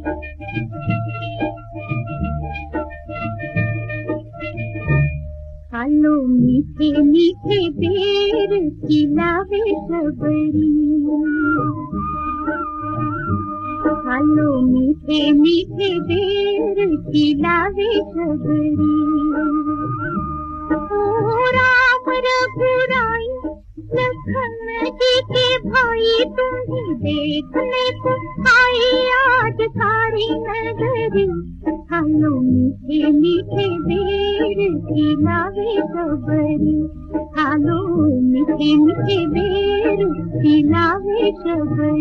खालो मीठे मीठे बेर खिलावे सबरी, खालो मीठे मीठे बेर खिलावे सबरी। ओ राम रघुराई लखन जी के भाई, तुम्हें देखने को आई आज सारी नगरी। खालो मीठे मीठे बेर खिलावे सबरी, खालो मीठे मीठे बेर खिलावे सबरी।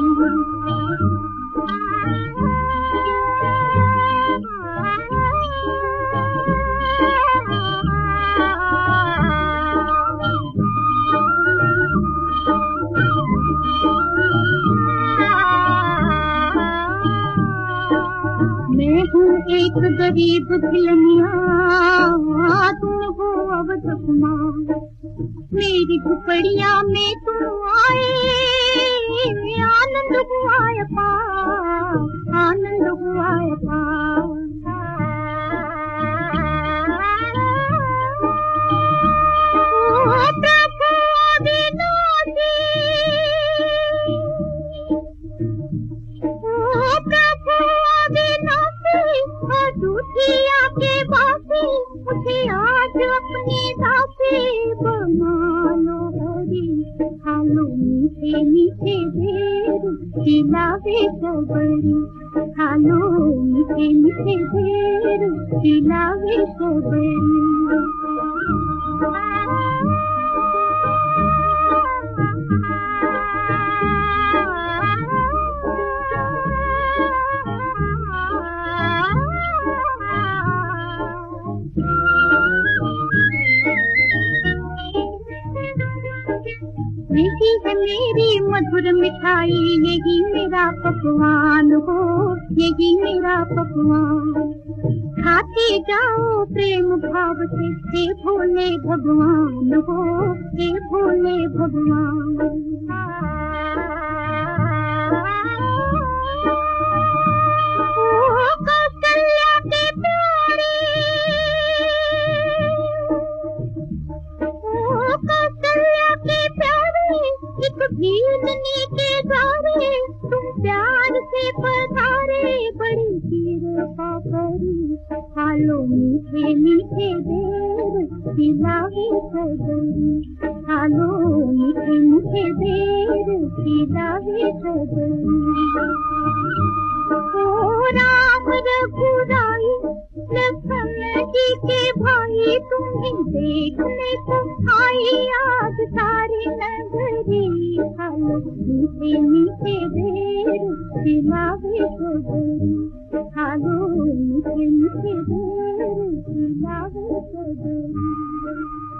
मैं हूँ एक गरीब भिलनिया, तुम हो अवध कुमार। मेरी झुपड़िया में तुम आए, आनंद हुआ अपार, आनंद हुआ अपार। प्रभु अविनाशी, प्रभु अविनाशी, अदुतिया के वासी, मुझे आज अपने दासी बना लो हरी। खालो मीठे मीठे बेर खिलावे सबरी, खालो मीठे मीठे बेर खिलावे सबरी। यही है मेरी मधुर मिठाई, यही मेरा पकवान हो, यही मेरा पकवान। खाते जाओ प्रेम भाव से, हे भोले भगवान हो, हे भोले भगवान। कौशल्या के प्यारे, कौशल्या के प्यारे, एक भीलनी के द्वारे तुम प्यार से पधारे, बड़ी कृपा करी। खालो मीठे मीठे बेर खिलावे सबरी, खालो मीठे मीठे बेर खिलावे सबरी। ओ राम रघुराई लखन जी के भाई, तुम्हें देखने को आई आज सारी नगरी। खालो मीठे मीठे बेर खिलावे सबरी, खालो मीठे मीठे बेर खिलावे सबरी।